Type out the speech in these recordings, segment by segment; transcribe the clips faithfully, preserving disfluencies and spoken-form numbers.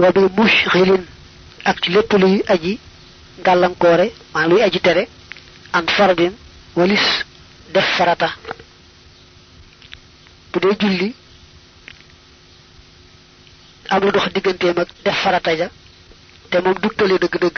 wa bi mushghilin ak ci lepp luy aji galankore man luy aji tere an fardin walis def farata bu dee julli am lu dox digganteem ak def farata ja te moom duttale dëgg-dëgg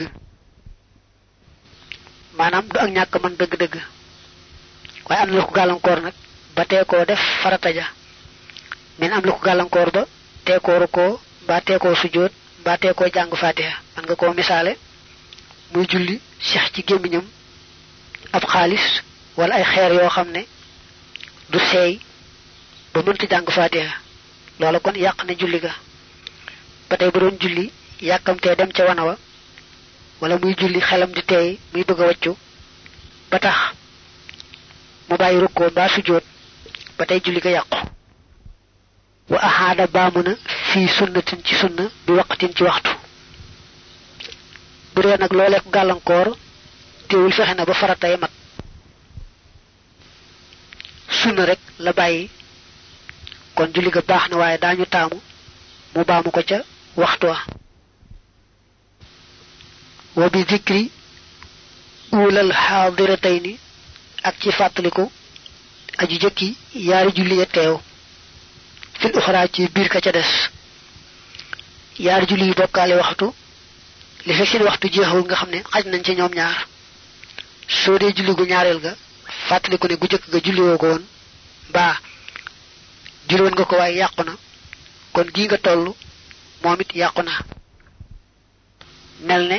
maanaam du ak ñàkk man dëgg-dëgg waaye am na lu ko gàllankoor nag ba tee koo def farata ja men am lu ko gàllankoor ba tee koo rukoo ba tee koo sujjóot ba tee koo jàng fatiha man nga koo misaale muy julli seex ci gémmiñam ab xaalis wala ay xeer yoo xam ne du seey ba mënta jàng fatiha loola kon yàq na julli ga ba tey bu doon julli yàkkamtee dem ca wana wa wala muy julli xelam di teey muy bëgg a waccu ba tax mu bàyyi rukkoo ba sujjóot ba tey julli ga yàqu wa ahada baamuna fi sunnatin ci sunna bi waqtin ci waxtu bu dee nag loolee ko gàllankoor teewul fexe na ba faratay mat sunna rek la bàyyi kon julli ga baax na waaye daañu taamu mu baamu ko ca waxtu wa wa bi zikri ulal hadiratayni ak ci fàttaliku aji jëkki yaari julli ya teew fil uxra ci biir ka ca des yaari julli yi bokkaale waxtu li fekk seen waxtu jeexul nga xam ne xaj nañ ci ñoom ñaar soo dee julli gu ñaareel ga fàttaliku ne gu jëkk ga julli woo ko woon mbaa julli woon nga ko waaye yàqu na kon gii nga toll moom it yàqu na mel ne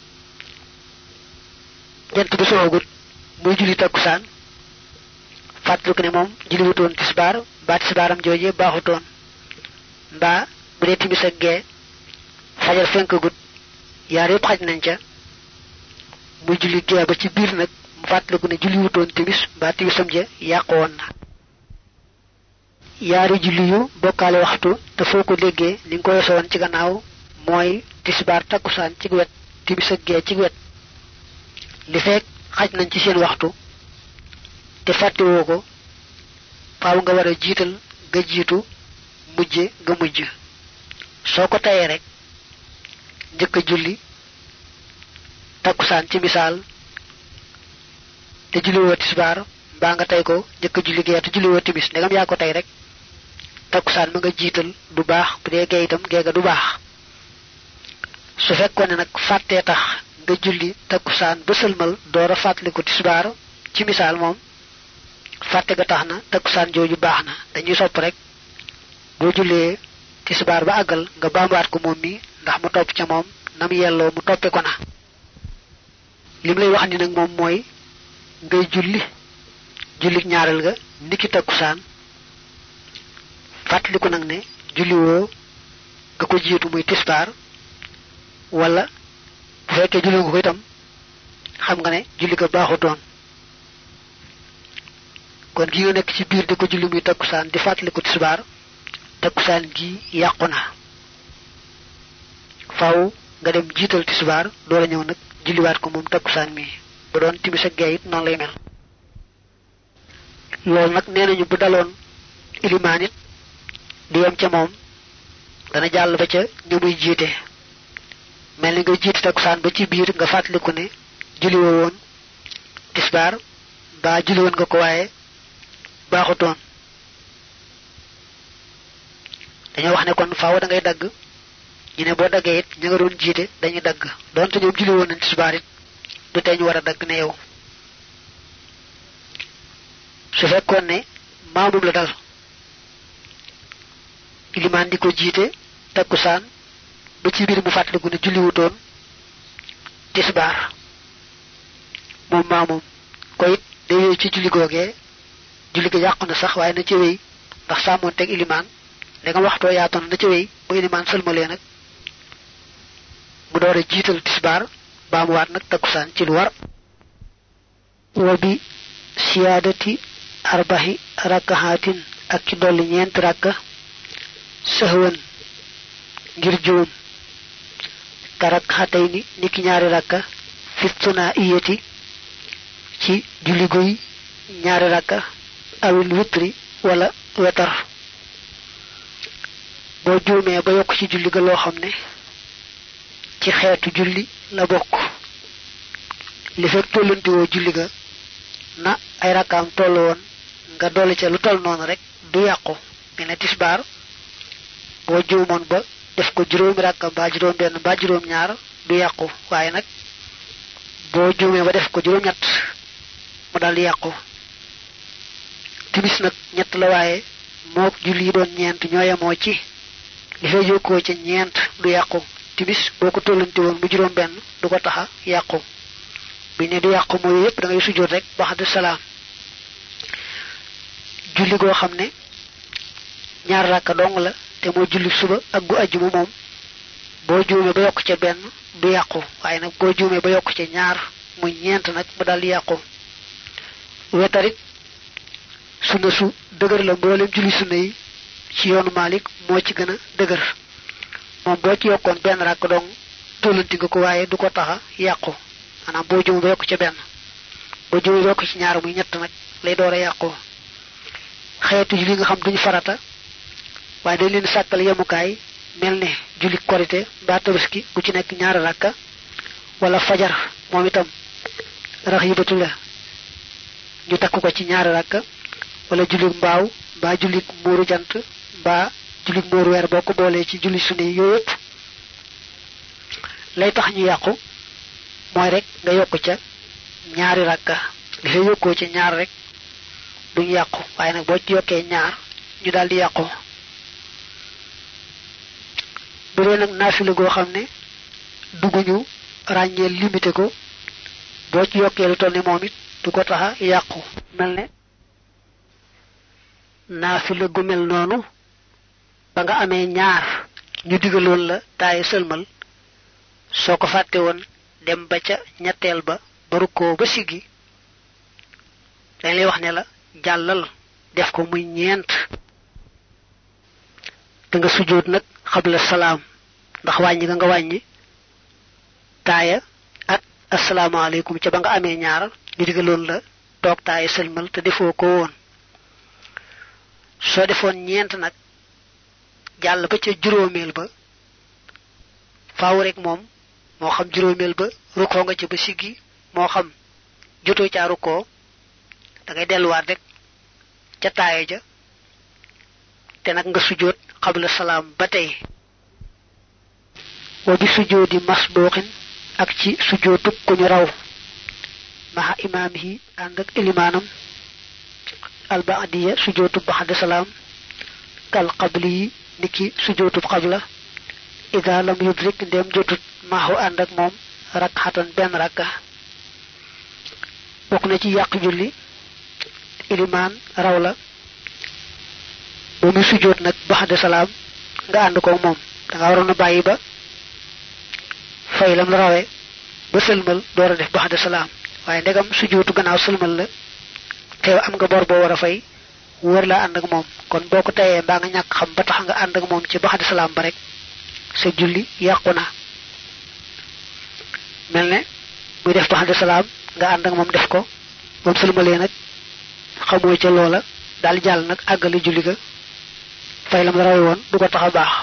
jant bi soogut muy julli takkusaan fàttaliku ne moom julli wutoon tisbaar ba tisbaaram jooje baaxutoon mbaa bu dee timis ak gee fajar fenk gut yaar yëpp xaj nañ ca muy julli gee ba ci biir nag mu fàttaliku ne julli wutoon timis ba timisam ja yàqu woon na yaari julli yu bokkaale waxtu te foo ko déggee ni nga ko yeso woon ci gannaaw mooy tisbaar takkusaan ci wet timis ak gee ci wet li fekk xaj nañ ci seen waxtu te fàttewoo ko faaw nga war a jiital nga jiitu mujje nga mujj soo ko tayee rek njëkk a julli takkusaan ci misaal te julli woo tisbaar mbaa nga tay ko njëkk a julli gee te julli woo timis ndegam yaa ko tay rek takkusaan ma nga jiital du baax bu dee gee itam gee ga du baax su fekkoon ne nag fàttee tax nga julli takkusaan ba sëlmal door a fàttaliku tisbaar ci misaal moom fàtte ga tax na takkusaan jooju baax na dañuy sopp rek boo jullee tisbaar ba àggal nga baamuwaat ko moom mi ndax mu topp ca moom nam yelloo mu toppe ko na lim lay wax ni nag moom mooy ngay julli julli ñaareel ga niki takkusaan fàttaliku nag ne julli woo nga ko jiitu muy tisbaar wala bu fekkee julli nga ko itam xam nga ne julli ga baaxutoon kon gi nga nekk ci biir di ko julli muy takkusaan di fàttaliku tisbaar takkusaan gi yàqu na faaw nga dem jiital tisbaar door a ñëw nag julliwaat ko moom takkusaan mi bu doon timis ak gee it noonu lay mel loolu nag nee nañu bu daloon ilimaan it di yem ca moom dana jàll ba ca ñu muy jiite mel ni nga jiite takkusaan ba ci biir nga fàttaliku ne julli woo woon tisbaar ba julli woon nga ko waaye baaxutoon dañoo wax ne kon faaw da ngay dagg ñu ne boo daggee it ña nga doon jiite dañuy dagg doonte ñoom julli woon nañ tisbaar it du tey ñu war a dagg ne yow su fekkoon ne maamum la dal ilimaan di ko jiite takkusaan ba ci biir mu fàttaliku ne julli wutoon tisbaar moom maamum ko it day wéy ci julli googee julli ga yàqu na sax waaye na ci wéy ndax sàmmoon teg ilimaan da nga waxtoo yaatoon na ci wéy bu ilimaan sëlmalee nag mu door a jiital tisbaar baa mu waat nag takkusaan ci lu war wa bi siyaadati arbahi rakkahatin ak ci dolli ñeent rakka sahwan ngir juum ka rakkahatayni niki ñaari rakka fi sunaa'iyati ci julli guy ñaari rakka awil witri wala wetar boo juumee ba yokk ci julli ga loo xam ne ci xeetu julli la bokk li fekk tollanti woo julli ga na ay rakkaam tollu woon nga dolli ca lu toll noonu rek du yàqu mel ne tisbaar boo juumoon ba def ko juróomi rakka mbaa juróom benn mbaa juróom ñaar du yàqu waaye nag boo juumee ba def ko juróom ñett mu dal di yàqu timis nag ñett la waaye mook julli yi doon ñeent ñooyamoo ci li fay jokkoo ca ñeent du yàqu timis boo ko tollanti woon mu juróom benn du ko taxa yàqu bi ne du yàqu mooy yépp da ngay sujjóot rek baxdu salaam julli goo xam ne ñaar rakka dong la te mooy julli suba ak gu ajjuma moom boo juumee ba yokk ca benn du yàqu waaye nag boo juumee ba yokk ca ñaar muy ñeent nag mu dal di yàqu wetarit sunna su dëgër la mboolem julli sunna yi ci yoonu Malik moo ci gën a dëgër moom boo ci yokkoon benn rakk dong tollanti nga ko waaye du ko taxa yàqu maanaam boo juumee ba yokk ca benn boo juumee ba yokk ci ñaar muy ñett nag lay door a yàqu xeetu julli nga xam duñu farata waaye dañ leen sàkkal yemukaay mel ne julli korité mbaa tabaski bu ci nekk ñaari rakka wala fajar moom itam rax yibatu la ñu takk ko ci ñaari rakka wala julli mbaaw mbaa julli muuru jant mbaa julli muuru weer boo ko boolee ci julli sunna yi yooyu yëpp lay tax ñu yàqu mooy rek nga yokk ca ñaari rakka li fay yokkoo ci ñaar rek duñ yàqu waaye nag boo ci yokkee ñaar ñu daal di yàqu bu dee nag naafila goo xam ne dugguñu ràññeel limité ko boo ci yokkee lu toll ne moom it du ko taxa yàqu mel ne naafila gu mel noonu ba nga amee ñaar ñu digaloon la taaye sëlmal soo ko fàtte woon dem ba ca ñetteel ba ba rukkoo ba siggi dañ lay wax ne la jàllal def ko muy ñeent da nga sujjóot nag xabla salaam ndax wàññi nga nga wàññi taaya ak asalaamaaleykum ca ba nga amee ñaar ñu digaloon la toog taaya sëlmal te defoo ko woon soo defoon ñeent nag jàll ba ca juróomeel ba faaw rek moom moo xam juróomeel ba rukkoo nga ca ba siggi moo xam jotoo caa rukkoo da ngay delluwaat rek ca taaya ja te nag nga sujjóot xabla salaam ba tey wa bi sujjóoti masbuuqin ak ci sujjóotu ku ñu raw maxa imaamihi ànd ak ilimaanam albaadiya sujjóotu baxda salaam kal qabli yi niki sujjóotu qabla ida lam yudrik ndem jotut maaxu ànd ak moom rakxatan benn rakka bokk na ci yàq julli ilimaan raw la ba muy sujjóot nag baxda salaam nga ànd ko moom da nga waroon a bàyyi ba fay lam la rawee ba sëlmal door a def baxda salaam waaye ndegam sujjóotu gannaaw sëlmal la teew am nga bor boo war a fay wër laa ànd ak moom kon boo ko tayee mbaa nga ñàkk xam ba tax nga ànd ak moom ci baxda salaam ba rek sa julli yàqu na mel ne muy def baxda salaam nga ànd ak moom def ko moom sëlmalee nag xamoo ca loola daal jàll nag àggale julli ga fay lam la rawe woon du ko tax a baax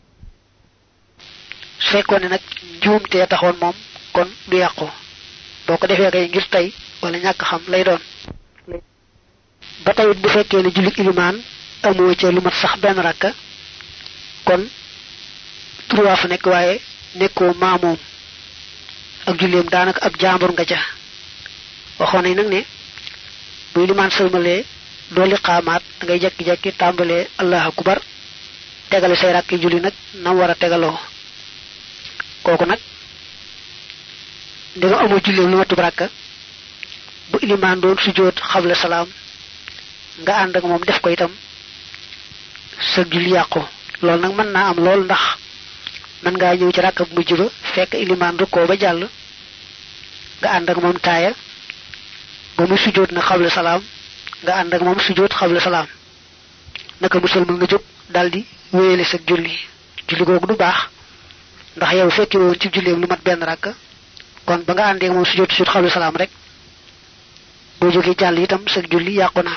su fekkoon ne nag njuumtee taxoon moom kon du yàqu boo ko defee kay ngir tey wala ñàkk xam lay doon ba tayit bu fekkee ne julli ilimaan amoo ca lu mat sax benn rakka kon trois fa nekk waaye nekkoo maamoom ak julleem daanaka ab jaambur nga ca waxoon nañ nag ne bu ilimaan sëlmalee doo li xaamaat da ngay jekki-jekki tàmbalee allahu akbar tegale say rakki julli nag nam war a tegaloo kooku nag ndega amoo julleem lu matub rakka bu ilimaan doon sujjóot xabla salaam nga ànd ak moom def ko itam sa julli yàqu loolu nag mën naa am lool ndax mën ngaa ñëw ci rakka bu mujj ba fekk ilimaan rukkoo ba jàll nga ànd ak moom taaya ba muy sujjóot na xabla salaam nga ànd ak moom sujjóot xabla salaam naka musalmal nga jóg daldi wéyale sa julli julli googu du baax ndax yow fekki woon ci julleem lu mat benn rakk kon ba nga àndee moom sujjóot sujjóot xabla salaam rek boo jógee jàll itam sa julli yàqu na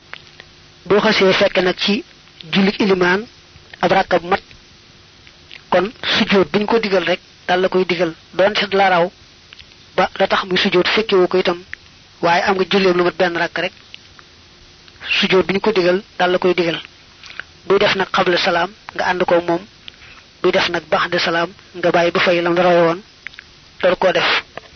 boo xasee fekk nag ci julli ilimaan ab rakka bu mat kon sujjóot buñ ko digal rek dal la koy digal doon ci la raw ba la tax muy sujjóot fekkewu ko itam waaye am nga julleem lu mat benn rakk rek sujjóot buñ ko digal dal la koy digal buy def nag qabla salaam nga ànd ko moom buy def nag ba'da salaam nga bàyyi ba fay lam rawe woon door koo def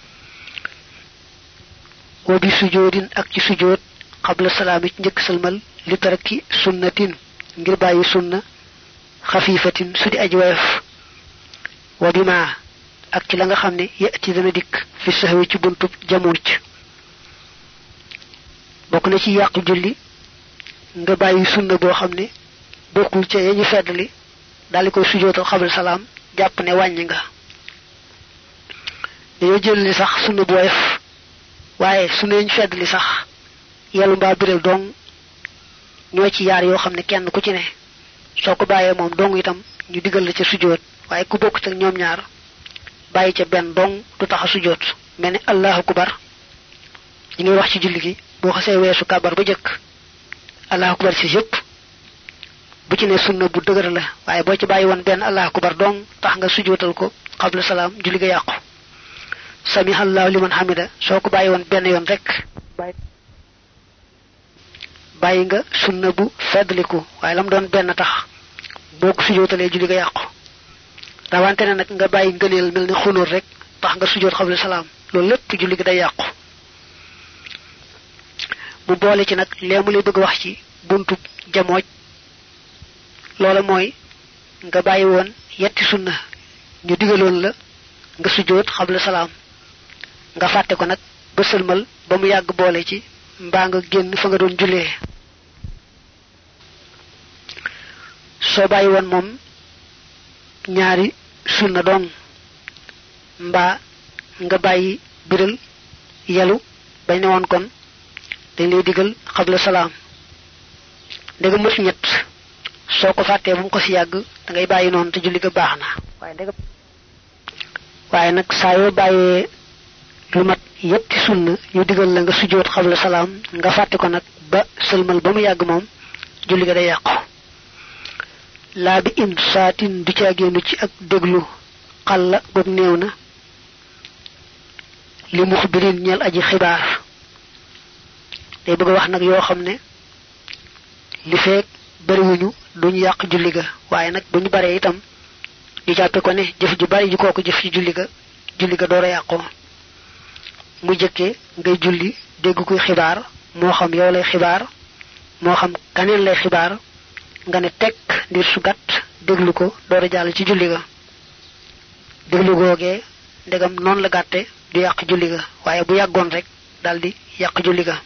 wa bi sujjóotin ak ci sujjóot qabla salaam ci njëkk salmal li taraki sunnatin ngir bàyyi sunna xafiifatin su di aji woyof wa bima ak ci la nga xam ne yati dana dikk fi sahwi ci buntub jamuuc bokk na ci yàq julli nga bàyyi sunna boo xam ne bokkul ca yañu feddali daldi koy sujjóotal xabal salaam jàpp ne wàññi nga dañoo jël li sax sunna bu woyof waaye sunna yañu feddali sax yelu mbaa biral dong ñoo ci yaar yoo xam ne kenn ku ci ne soo ko bàyyee moom dong itam ñu digal la ca sujjóot waaye ku bokk ak ñoom ñaar bàyyi ca benn dong du tax a sujjóot mel ni allahu akbar ñi ngay wax ci julli gi boo xasee weesu kabar ba jëkk allahu akbar ci yépp bu ci ne sunna bu dëgër la waaye boo ci bàyyi woon benn allahu akbar dong tax nga sujjóotal ko qabla salaam julli ga yàqu samiha allahu liman hamida soo ko bàyyi woon benn yoon rek bàyyi nga sunna bu feddliku waaye lam doon benn tax boo ko sujjóotalee julli ga yàqu rawante ne nag nga bàyyi ngëneel mel ni xunóor rek tax nga sujjóot qabla salaam loolu lépp julli gi day yàqu mu boole ci nag lee mu lay bëgg wax ci buntu jamooj loola mooy nga bàyyi woon yetti sunna ñu digaloon la nga sujjóot qabla salaam nga fàtte ko nag ba sëlmal ba mu yàgg boole ci mbaa nga génn fa nga doon jullee soo bàyyi woon moom ñaari sunna doon mbaa nga bàyyi biral yelu bañ ne woon kon dañ lay digal qabla salaam ndega mët ñett soo ko fàttee bu mu ko ci yàgg da ngay bàyyi noonu te julli ga baax na waaye ndega waaye nag saa yoo bàyyee lu mat yetti sunna ñu digal la nga sujjóot qabla salaam nga fàtte ko nag ba sëlmal ba mu yàgg moom julli ga day yàqu laa bi in saatin du ca génnu ci ak déglu xalla boog néew na li muxbirin ñeel aji xibaar day bëgg a wax nag yoo xam ne li feek bariwuñu duñu yàq julli ga waaye nag bu ñu baree itam ñu jàppe ko ne jëf ju bari ju kooku jëf ci julli ga julli ga door a yàqoo mu jëkkee ngay julli dégg kuy xibaar moo xam yow lay xibaar moo xam kaneen lay xibaar nga ne tekk ndir su gàtt déglu ko door a jàll ci julli ga déglu googee ndegam noonu la gàtte du yàq julli ga waaye bu yàggoon rek daldi yàq julli ga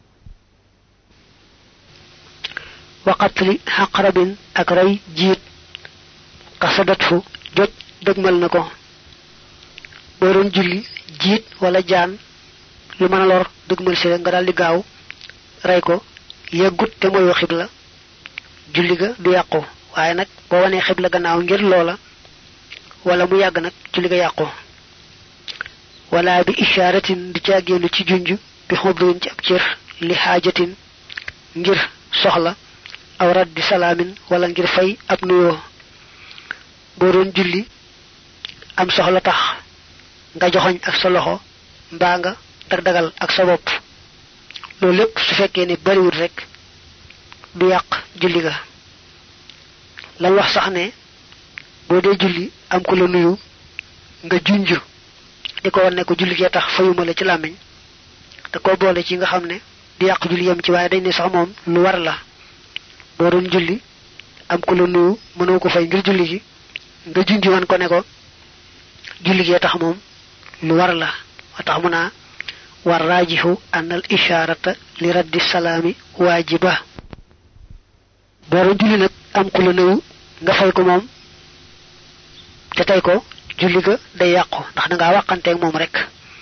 waqatli xaqrabin ak rey jiit kasadat fu jot dëgmal na ko boo doon julli jiit wala jaan lu mën a lor dëgmal si rek nga daldi gaaw rey ko yeggut te mooy xibla julli ga du yàqu waaye nag boo wanee xibla gannaaw ngir loola wala mu yàgg nag julli ga yàqu wala bi ishaaratin di caagéenu ci junj bi xobluwin ci ab cër li xaajatin ngir soxla aw raddi salaamin wala ngir fay ab nuyoo boo doon julli am soxla tax nga joxoñ ak sa loxo mbaa nga dag dagal ak sa bopp loolu lépp su fekkee ne bariwul rek du yàq julli ga la wax sax ne boo dee julli am ko la nuyu nga junj di ko wan ne ko julli gee tax fayuma la ci làmmiñ te ko boole ci nga xam ne du yàq julli yam ci waaye dañ ne sax moom lu war la boo doon julli am ko la nuyu mënoo ko fay ngir julli gi nga junj wan ko ne ko julli gee tax moom lu war la wa tax mu naa war raajihu an al isharata li raddi salaami waajiba boo doon julli nag am ku la nuyu nga fay ko moom te tey ko julli ga day yàqu ndax da ngaa wàqanteeg moom rek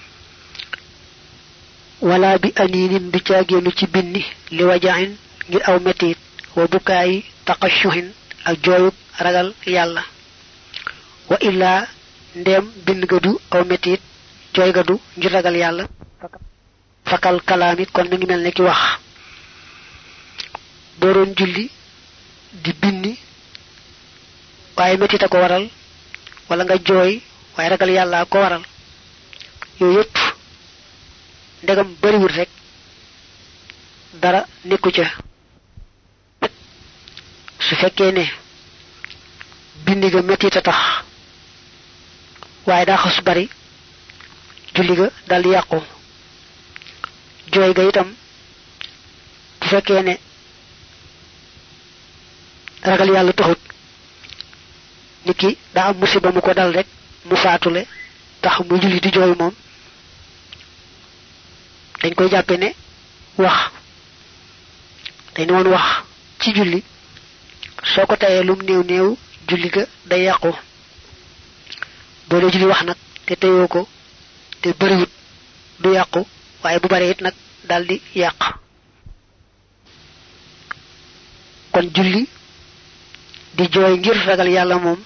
wala bi aninin du caagéenu ci binni li wajaxin ngir aw metit wa bukaayi taqashuhin ak jooyub ragal yàlla wa illaa ndéem bind ga du aw metit jooy ga du ngir ragal yàlla fakal kalaami kon mi ngi mel ne ki wax boo doon julli di binni waaye metita ko waral wala nga joy way ragal yalla ko waral yoy yep ndegam bari wut rek dara nekku ca su fekkee ne bindi ga metti ta tax waaye daa xas bari julli ga dal yàqu jooy ga itam bu fekkee ne ragal yàlla taxut niki daa am musiba mu ko dal rek mu faatule tax mu julli di jooy moom dañ koy jàppe ne wax dañ won wax ci julli soko tayé lum neew neew julli ga day yaqku bo le julli wax nak te tayoko te bari wut du yaqku waye bu bari it nak daldi yaq kon julli di joy ngir ragal yalla mom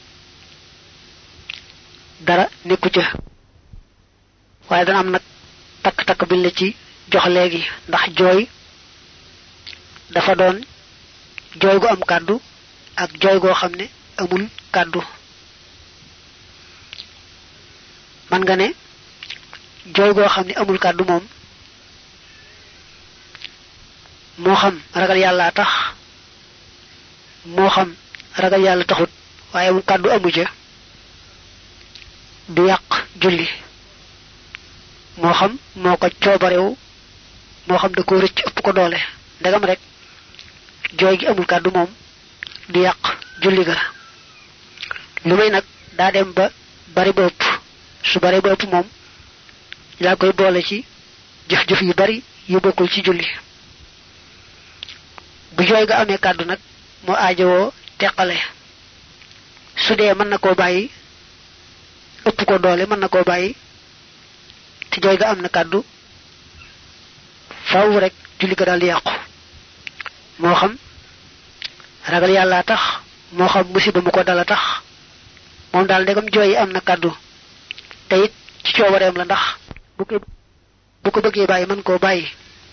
dara nekku ci waye dana am nak tak tak bi la ci jox legi ndax joy dafa doon joy gu am kaddu ak joy go xamne amul kaddu man nga ne joy go xamne amul kaddu mom mo xam ragal yalla tax mo xam ragal yalla taxut waye mu kaddu amu ja du yaq julli mo xam moko ciobarew mo xam da ko recc ëpp ko doole ndagam rek joy gi amul kaddu mom du yaq julli ga lumay nak da dem ba bari bop su bari bop mom la koy boole ci jëf jëf yu bari yu bokul ci julli bu joy ga amé kaddu nak mo aajo tekkale su dé man nako bayyi ëpp ko doole man nako bayyi ci joy ga amna kaddu faaw rek julli ga dal yaqku mo xam ragal yalla tax mo xam musiba mu ko dala tax mom dal ndegam joy amna kaddu tayit ci ciobarem la ndax bu ko bu ko bëgge bayyi man ko bayyi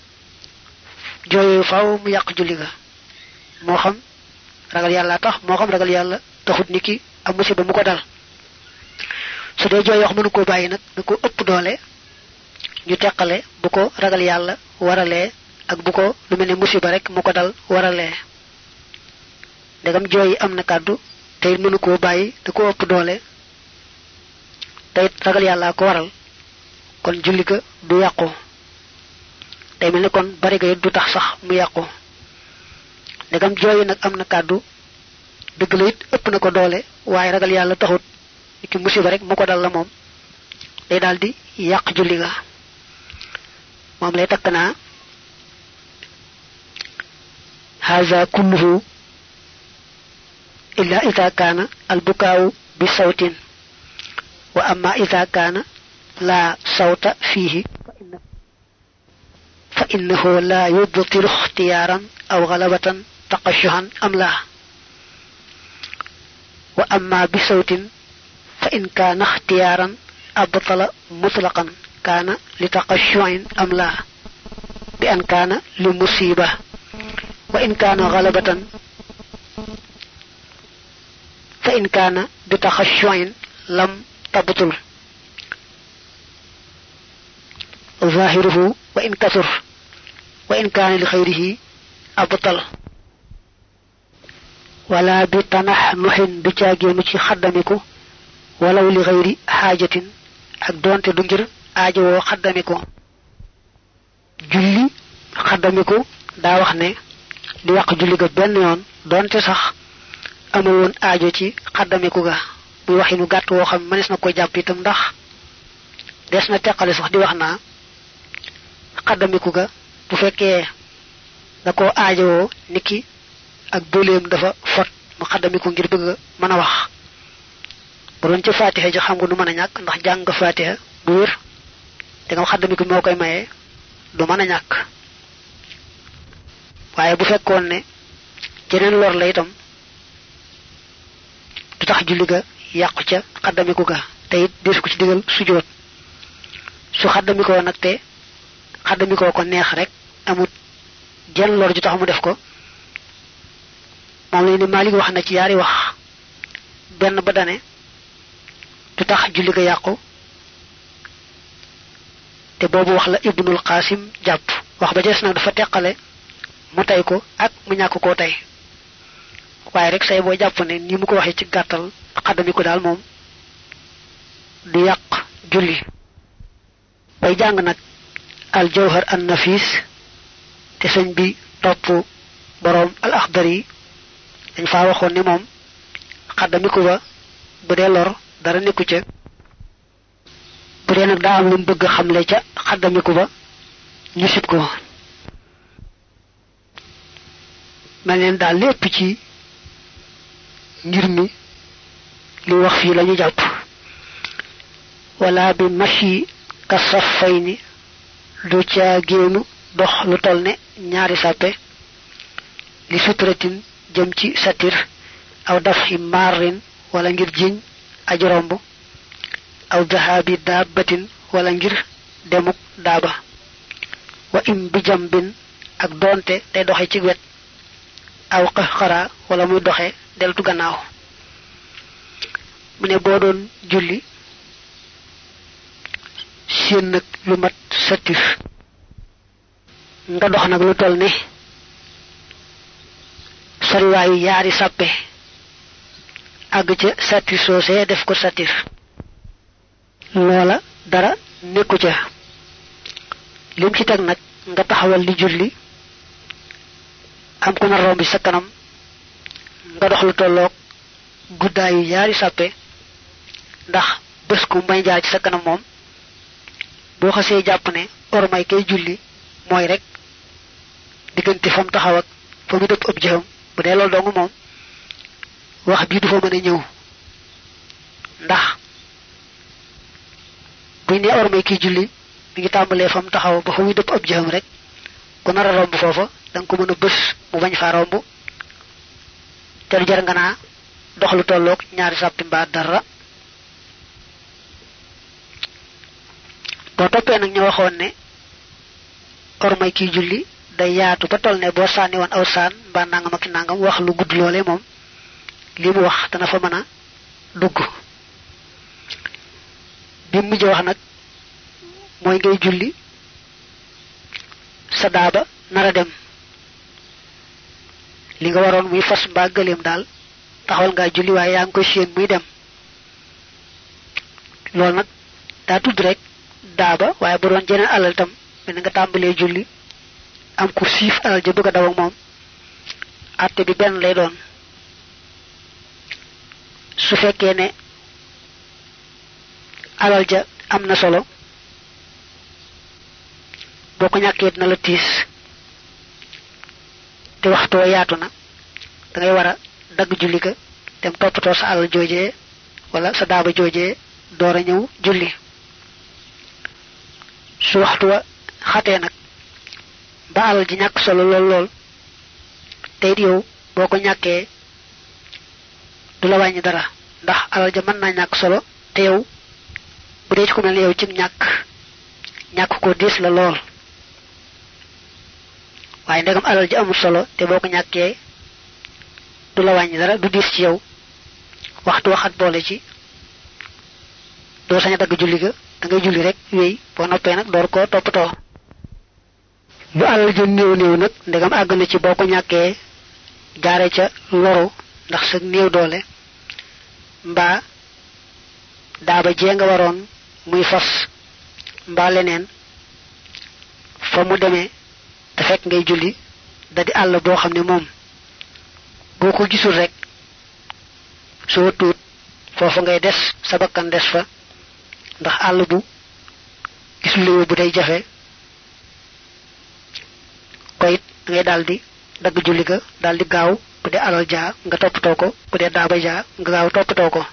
joy faaw mu yaq julli ga mo xam ragal yalla tax mo xam ragal yalla taxut niki am musiba mu ko dal su dé joy wax mënu ko bayyi nak da ko ëpp doole ñu tekkale bu ko ragal yalla waralé ak bu ko lu melni musiba rek mu ko dal waralé degam joy amna kaddu tay mënu ko bayyi da ko ëpp doole tay ragal yalla ko waral kon julli ga du yaqku tay melni kon bari ga du tax sax mu yaqku degam joy nak amna kaddu deug la it ëpp na ko doole waye ragal yalla taxut ki musiba rek mu ko dal la mom day daldi yaq julli ga mom lay takna هذا كله إلا إذا كان البكاء بصوت وأما إذا كان لا صوت فيه فإنه لا يبطل اختيارا أو غلبة تقشها أم لا وأما بصوت فإن كان اختيارا أبطل مطلقا كان لتقشع أم لا بأن كان لمصيبة وإن كان غلبة فإن كان بتخشع لم تبطل ظاهره وإن كثر وإن كان لخيره أبطل ولا بتنحنح بتاجين ci xaddamiku ولو لغير حاجة ak donte du ngir aajo xaddamiku julli xaddamiku da wax ne di yaq julli ga ben yoon donte sax amu won aajo ci xaddamiku ga bu waxinu gatt wo xam manes na ko japp itam ndax des na tekkale sax di wax na xaddamiku ga bu fekke da ko aajo niki ak dolem dafa fot mu xaddamiku ngir bëgg mëna wax bu doon ci fatiha ji xam nga du mëna ñak ndax jang fatiha bu wër te nga xaddamiku mo koy maye du mëna ñak waye bu fekkon ne jeneen lor la itam du tax julli ga yàqu ca xaddamiku ga te it desu ko ci digal sujjoot su xaddamiko nak te xaddamiko ko neex rek amut jenn lor ju tax mu def ko mom lay ni malik wax na ci yaari wax benn ba dane du tax julli ga yàqu te boobu wax la ibnul qasim jàpp wax ba des nag dafa teqale mu tay ko ak mu ñàkk koo tay waaye rek say boo jàpp ne ni mu ko waxee ci gàttal xaddami ko daal moom du yàq julli bay jàng nag al jawhar an nafis te sëñ bi topp boroom al akhdari dañ faa waxoon ni moom xaddami ko ba bu dee lor dara nekku ca bu dee nag daa am lu mu bëgg xamle ca xaddami ko ba ñu sib ko mel neen daal lépp ci ngir mi li wax fii lañu jàpp wala bi mashi ka saffayni du ca génnu dox lu toll ne ñaari sàppe li sutratin jëm ci satir aw dafhi marrin wala ngir jiñ aji romb aw dahabi dabbatin wala ngir demuk daaba wa im bi jambin ak doonte day doxe ci wet aw qaxara wala muy doxe deltu gannaaw mu ne boo doon julli seen nag lu mat satir nga dox nag lu toll ne soriwaayu yaari sàppe àgg ca satir soosee def ko satir loola dara nekku ca lim ci teg nag nga taxawal li julli am ku na romb sa kanam nga dox lu tolloog guddaayu yaari sàppe ndax bés ku may jaar ci sa kanam moom boo xasee jàpp ne ormay kay julli mooy rek diggante fam taxaw ak fa mu dëpp ëpp jëxam bu dee loolu dong moom wax bii du fa mën a ñëw ndax buñ ne ormay kiy julli mi ngi tàmbalee fam taxaw ba fa muy dëpp ëpp jëxam rek ku nar a romb foofa da nga ko mën a bés mu bañ faa romb te du jar nga naa dox lu tolloog ñaari sàppi mbaa dara boo toppee nag ñu waxoon ne ormay kiy julli day yaatu ba toll ne boo sànni woon aw saan mbaa nangam ak nangam wax lu gudd loole moom li mu wax dana fa mën a dugg bi mujj wax nag mooy ngay julli sa daaba nara dem li nga waroon muy fas mbaa gëleem daal taxawal ngaa julli waaye yaa ngi koy séen muy dem loolu nag daa tudd rek daaba waaye bu doon jeneen alal tam mel nga tàmbalee julli am ku siif alal ja bëgg a daw ak moom àtte bi benn lay doon su fekkee ne alal ja am na solo boo ko ñàkkee dina la tiis te waxtoo yaatu na da ngay war a dagg julli ga dem toppatoo sa alal joojee wala sa daaba joojee door a ñëw julli su waxtu wa xatee nag ba alal ji ñàkk solo lool lool te it yow boo ko ñàkkee du la wàññi dara ndax alal ja mën naa ñàkk solo te yow bu dee ci ku mel ne yow ci ñàkk ñàkk ko diis la lool waaye ndegam alal ji amul solo te boo ko ñàkkee du la wàññi dara du diis ci yow waxtu waxat boole ci doo sañ a dagg julli ga da ngay julli rek wéy boo noppee nag door koo toppatoo bu alal ja néew néew nag ndegam àgg na ci boo ko ñàkkee jaare ca loru ndax sa néew doole mbaa daaba jee nga waroon muy fas mbaa leneen fa mu demee te fekk ngay julli da di àll boo xam ne moom boo ko gisul rek soo tuut foofu ngay des sa bakkan des fa ndax àll bu gisul léewu bu day jafe koyit ngay daldi dagg julli ga daldi gaaw bu dee alal jaa nga toppatoo ko bu dee daaba jaa nga gaaw toppatoo ko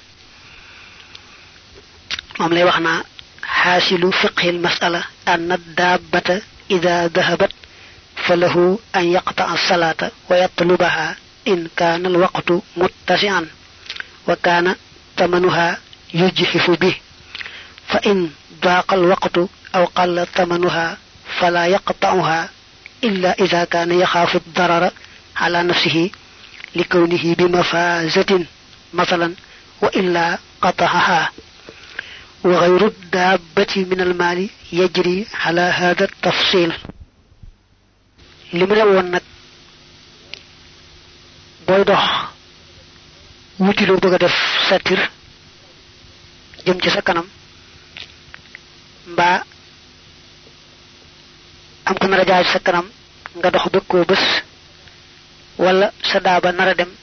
moom lay wax naa xaasilu fiqhil masala anna daabata ida dahabat fa lahu an yaqta as-salata wa yatlubaha in kaana al-waqtu muttasi'an wa kaana tamanuha yujhifu bi fa in daaqa al-waqtu aw qalla tamanuha fala yaqta'uha illa idha kaana yaxaafu ad-darara ala nafsihi li kawnihi bi mafazatin masalan wa illa qata'aha wa ghayru dabbati min al mali yajri ala hadha tafsil limu won nak boy dox wuti lo bëgg def satir jëm ci sa kanam mba am ko nara jaay sa kanam nga dox bëgg ko bëss wala sa daaba nara dem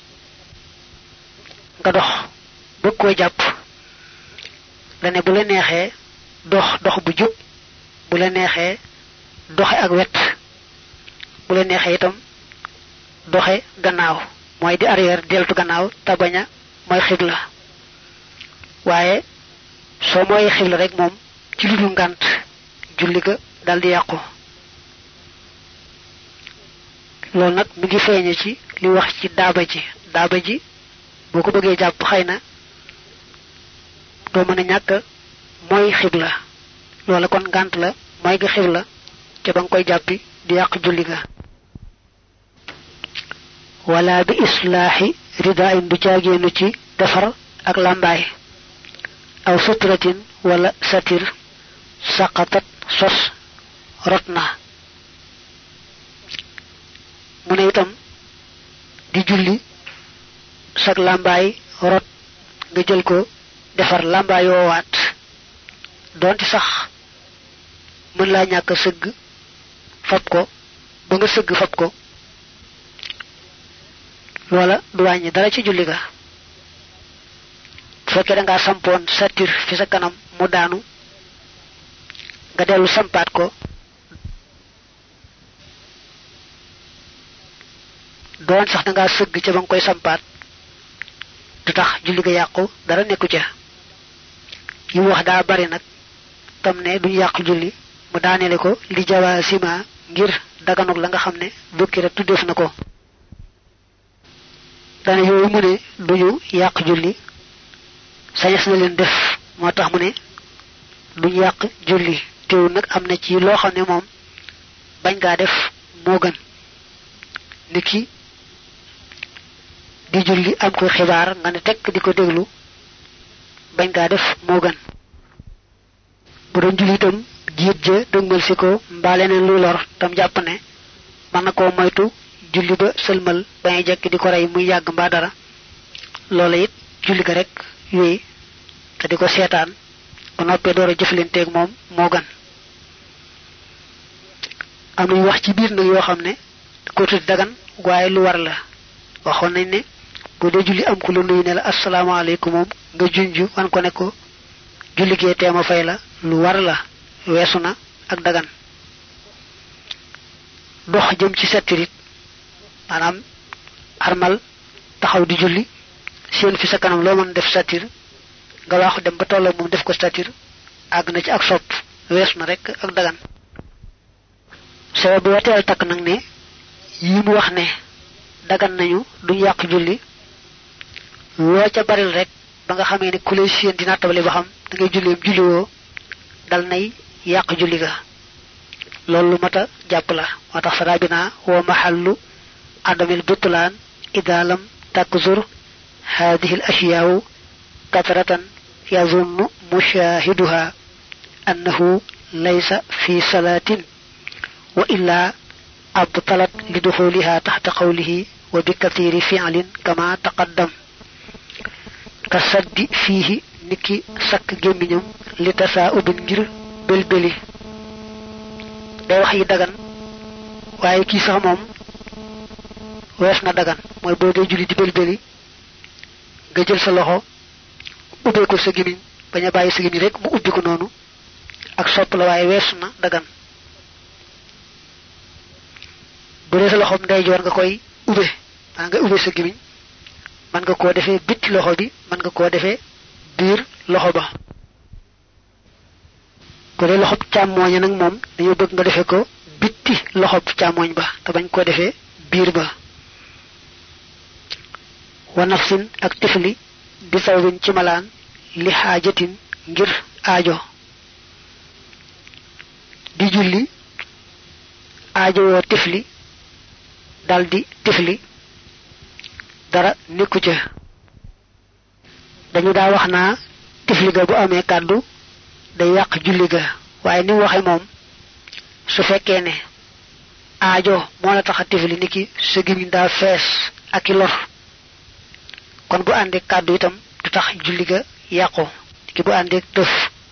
nga dox bëgg ko japp dané bu la nexé dox dox bu jup bu la nexé doxé ak wet bu la nexé itam doxé gannaaw moy di arrière deltu gannaaw ta baña moy xibla waye so moy xibla rek mom ci lu ngant julli ga daldi yaqku lool nak mi ngi feñé ci li wax ci daaba ji daaba ji boko bëggé japp xeyna do mëna ñak moy xibla loola kon ngant la moy ga xibla ci bang koy jappi di yaq julli ga wala bi islahi rida'in du ciagenu ci defar ak lambay aw sutratin wala satir saqatat sos rotna mune itam di julli sak lambay rot nga jël ko defar lambay yo wat donti sax mën la ñaka seug fab ko ba nga seug fab ko wala du wañi dara ci julli ga fekke da nga sampon satir fi sa kanam mu daanu nga delu sampat ko doon sax da nga seug ci bang koy sampat du tax julli ga yaqku dara nekku ci yi wax da bari nak tam ne duñ yaq julli mu daanele ko li jawasima ngir daganok la nga xamne bukkira tuddef nako dana yoy mu ne duñu yaq julli sayes na leen def motax mu ne duñu yaq julli teew nak amna ci lo xamne mom bañ ga def mo gën niki di julli am ko xibaar nga ne tek diko deglu bañ ga def mo gën bu doon julli tam jiit je dëgmal si ko mbaa leneen lu lor tam jàpp ne man na koo moytu julli ba sëlmal bañ jekk di ko rey muy yàgg mbaa dara loola it julli ga rek yooyu te di ko seetaan bu noppee door a jëflanteeg moom moo gën am nañ wax ci biir nag yoo xam ne ko tudd dagan waaye lu war la waxoon nañ ne bu dee julli am ku la nuyu ne la asalaamaaleykum moom nga junju wan ko ne ko julli gee teema fay la lu war la weesuna ak dagan dox jëm ci setirit manam armal taxaw di julli seen fi sa kanam lo mën def satir nga wax dem ba tollo mum def ko satir ag na ci ak sopp weesuna rek ak dagan sababu watel tak nak ne yi mu wax ne dagan nañu duñ yaq julli lo ca baril rek ba nga xamé ne kulay seen dina tabale ba xam da ngay julli julli wo dal nay yaq julli ga lolou mata japp la motax sarabina wa mahallu adamil butlan idha lam takzur hadhihi al ashiya kathratan yazunnu mushahiduha annahu laysa fi salatin wa illa abtalat lidukhuliha tahta qawlihi wa bikathiri fi'lin kama taqaddam kasaddi fihi niki sak gemiñum li tasa'ubin ngir belbeli day wax yi dagan waye ki sax mom wess na dagan moy bo day julli di belbeli nga jël sa loxo ubbe ko sa gemiñ baña bayyi sa gemiñ rek mu ubbi ko nonu ak sopp la waye wess na dagan bu dé sa loxom day jor nga koy ubbe nga ubbe sa gemiñ man nga ko defé bitti loxo bi man nga ko defé bir loxo ba ko dé loxo chamoñ nak mom dañu bëgg nga defé ko bitti loxo chamoñ ba ta bañ ko defé bir ba wa nafsin ak tifli bi sawin ci malan li hajatin ngir aajo di julli aajo wo tifli daldi tifli dara nekku ci dañu da wax na tifli ga bu amé kaddu day yaq julli ga waye ni waxe mom su fekkee ne aajo mo la taxa tifli niki sa gimi da fess ak lor kon bu ande kaddu itam du tax julli ga yaqo ki bu ande teuf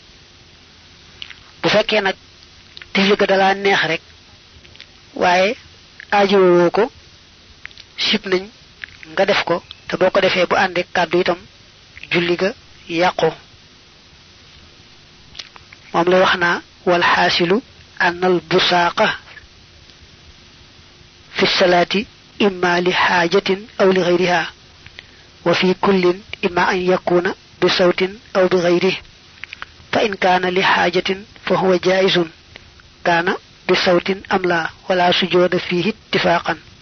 bu fekkee nak tifli ga dala neex rek waye aajo woko sip nañ nga def ko te boko defé bu ande kaddu itam julli ga yaqo mom lay waxna wal hasilu anal busaqa fi salati imma li hajatin aw li ghayriha wa fi kullin imma an yakuna bi sawtin aw bi ghayrihi fa in kana li hajatin fa huwa jaizun kana bi sawtin am la wala sujuda fihi ittifaqan